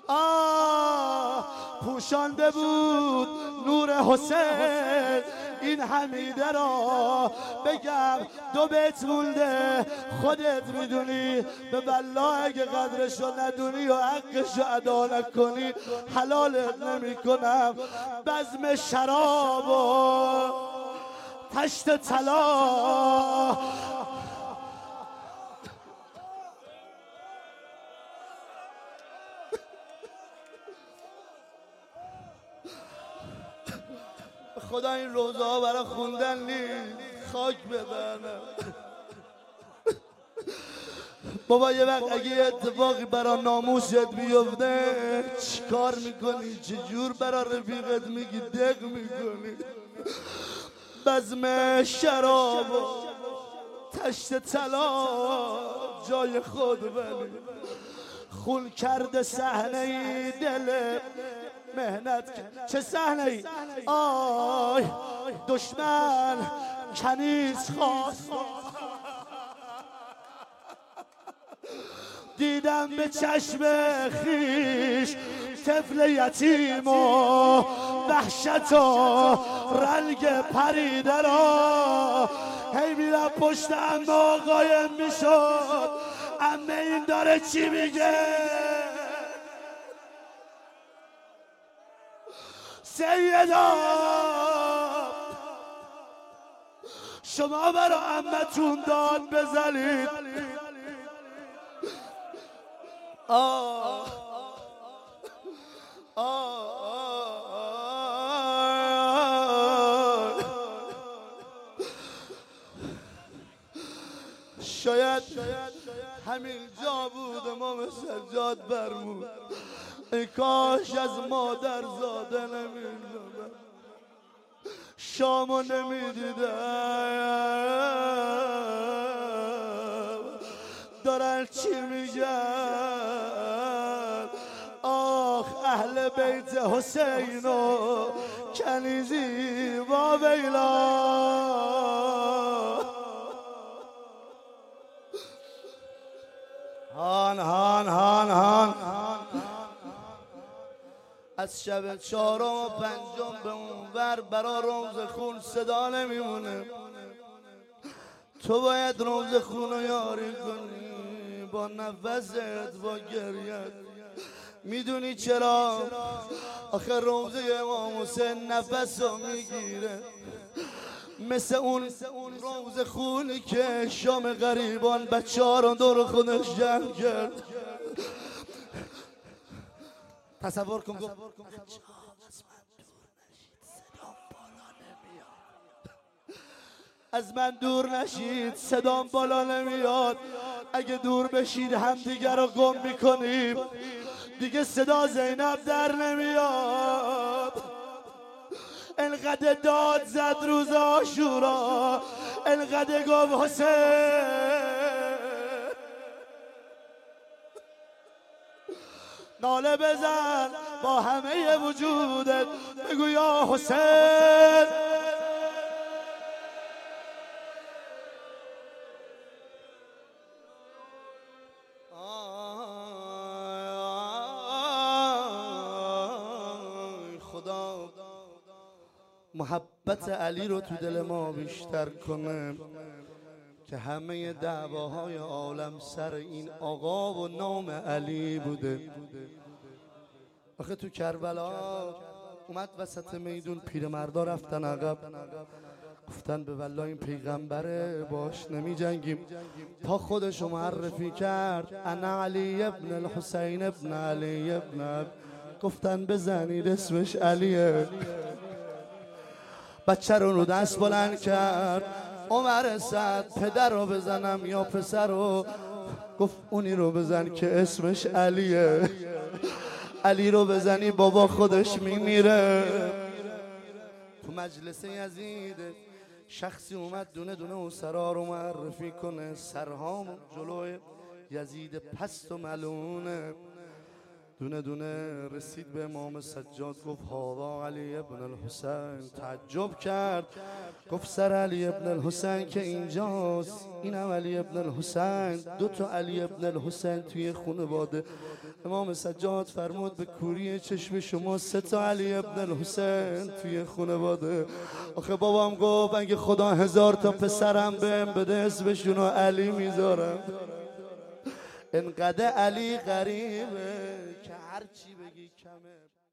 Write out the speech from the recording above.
پوشانده بود نور حسین این حمیده را. بگم دو بیت مونده خودت میدونی، به والله اگه قدرشو ندونی و حقشو ادا نکنی حلالت نمیکنم. بزم شراب و تشت طلا خدا این روزه ها برای خوندن نیست، خاک بزنم. بابا یه وقت اگه یه اتفاقی برای ناموست بیفته چیکار میکنی؟ چجور برای رفیقت میگی دق میکنی؟ بزم شراب و تشت طلا جای خود بنی. خون کرده صحنه ای دل مهنت. چه صحنه ای؟ آی دشمن کنیز خواست. دیدم به چشم خیش طفل یتیم و وحشت و رنگ پریده را. هی میرم پشت عمه قایم میشد، عمه این داره چی میگه؟ سیدا شما برا عمتون داد بزنید. شاید همین جا بود ما مثل جاد برمود. ای کاش از مادر زاده نمیدونم، شامو نمیدیدم. دارن چی میگن؟ آخ اهل بیت حسین و کنیزی با ویلا. هان هان هان هان از شب چهارم و پنجم به اونور برا روز خون صدا نمیمونه. تو باید روز خون رو یاری کنی با نفست، با گریت. میدونی چرا؟ آخه روزه امام حسین نفس رو میگیره، مثل اون روز خونی که شام غریبان بچه ها رو دور خودش جمع کرد. تصور کن گفت از من دور نشید، صدام بالا نمیاد. اگه دور بشید هم دیگر رو گم میکنیم. دیگه صدا زینب در نمیاد. انقدر داد زد روز عاشورا، انقدر گفت حسین. ناله بزن با همه وجودت بگو یا حسین. خدا محبت علی رو تو دل ما بیشتر کنه که همه دعواهای عالم سر این آقا و نام علی بوده. آخه تو کربلا اومد وسط میدون، پیرمردا رفتن عقب، گفتن به والله این پیغمبره باش نمی جنگیم. تا خودشو معرفی کرد، انا علی ابن الحسین ابن علی ابن، گفتن بزنید اسمش علیه. بچه رو دست بلند کرد، عمر سعد پدر رو بزنم یا پسر رو؟ گفت اونی رو بزن که اسمش علیه. علی رو بزنی بابا خودش میمیره. تو مجلس یزید شخصی اومد دونه دونه اون سرها رو معرفی کنه. سرهام جلوی یزید پست و ملونه. دونه دونه رسید به امام سجاد، گفت هاوا علی ابن الحسین. تعجب کرد، گفت سر علی ابن الحسین که اینجاست، اینم علی ابن الحسین. 2 تا علی ابن الحسین توی خانواده. امام سجاد فرمود به کوری چشم شما 3 تا علی ابن الحسین توی خانواده. آخه بابام گفت اگه خدا 1000 تا پسرم بهم بده اسمشونو علی میذارم. انقدر علی غریبه که هرچی بگی کمه.